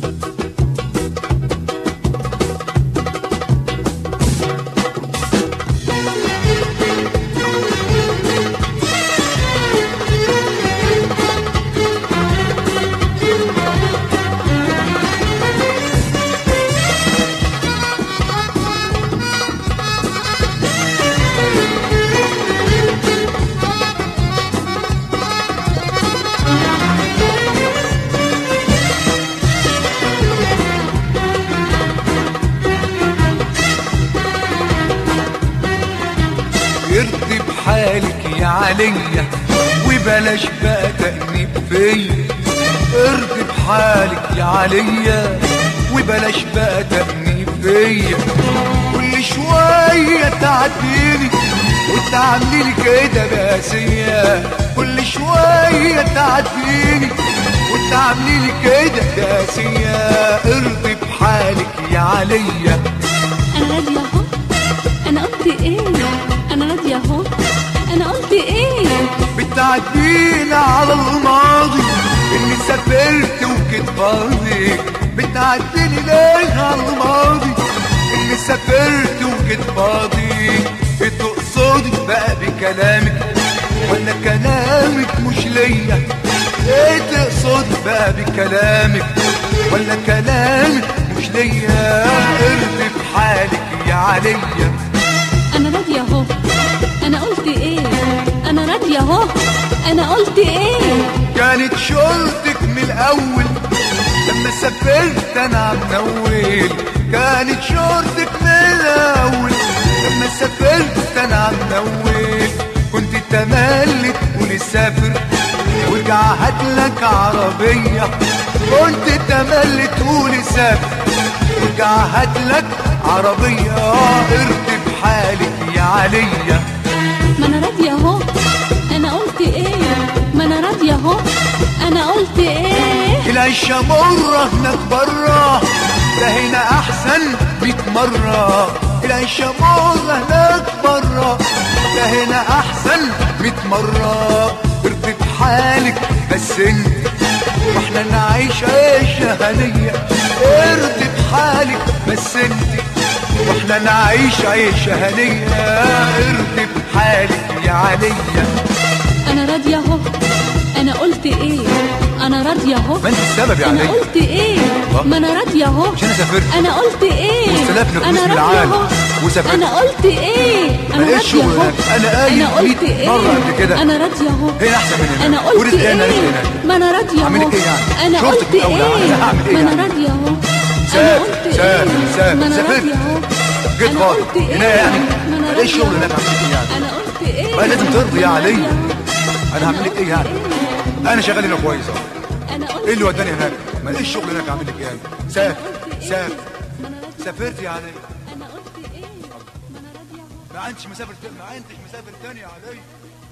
ارضي بحالك يا عليا وبلاش بقى تأنيب فيا. ارضي بحالك يا عليا وبلاش بقى تأنيب فيا. كل شوية تعديلي وتعملي كده بقاسية. كل شوية تعديلي وتعملي كده بقاسية. ارضي بحالك يا عليا. انا راضية اهو، انا قلت ايه؟ انا راضية اهو، انا قلت ايه؟ بتعدينا على الماضي اني سافرت وكنت فاضي. بتعديني ليه على الماضي اني سافرت وكنت فاضي. بتقصدي بقى بكلامك ولا كلامك مش ليا؟ ايه تقصدي بقى بكلامك ولا كلامك مش ليا؟ ارضي بحالك يا عليا. انا راضية اهو، انا قلت ايه؟ انا راضية اهو، انا قلت ايه؟ كانت شرطك من الاول لما سافرت انا عم نول. كانت شرطك من الاول لما سافرت انا عم نول. كنت تملي تقولي سافر وارجع هاتلك عربية. كنت تملي تقولي سافر وارجع هاتلك عربية. ارضي بحالك يا عليا. ما انا راضية اهو، انا قلت ايه؟ ما انا راضية اهو، انا قلت ايه؟ العيشة مرة هناك برا، ده هنا احسن 100 مرة. العيشة مرة هناك برا، ده هنا احسن 100 مرة. ارضي بحالك بس انت واحنا نعيش عيشة هنية. ارضي بحالك بس انت واحنا نعيش عيشة هنية. ارضي بحالك يا عليا. انا راضية اهو، انا قلت ايه؟ انا راضية اهو. ما انت السبب يا عليا. انا قلت ايه؟ ما انا راضية اهو. مش انا سافرت؟ انا قلت ايه؟ واستلفنا فلوس انا من راضية العالم اهو وسافرت. انا قلت ايه؟ انا ماليش راضية شغل اهو. هناك. انا قايل انا قلت 100 ايه؟ مرة قبل كده. انا راضية اهو. هنا احسن من هنا. انا قلت ورزق ايه؟ هنا رزق هناك. ما انا راضية اهو. اعمل ايه يعني؟ انا شرطك قلت الأولى. ايه؟ أنا هعمل ايه ما انا يعني؟ راضية اهو. انا سافر قلت سافر ايه؟ سافر ما انا سافرت. راضية اهو. جيت انا فاضي قلت ايه؟ هنا يعني. ما انا ماليش راضية شغل اهو. هناك اعمل ايه يعني؟ انا قلت ايه؟ ما لازم ترضي يا ما أنا علي. راضية أهو. انا هعمل لك ايه يعني؟ انا شغال هنا كويس اهو. انا قلت ايه اللي وداني هناك؟ ماليش شغل هناك اعمل لك ايه يعني؟ سافر قلت إيه؟ سافر. ما أنا راضية. سافرت يا علي. انا قلت ايه؟ ما انا راضية اهو. ما انتش مسافر تاني يا علي.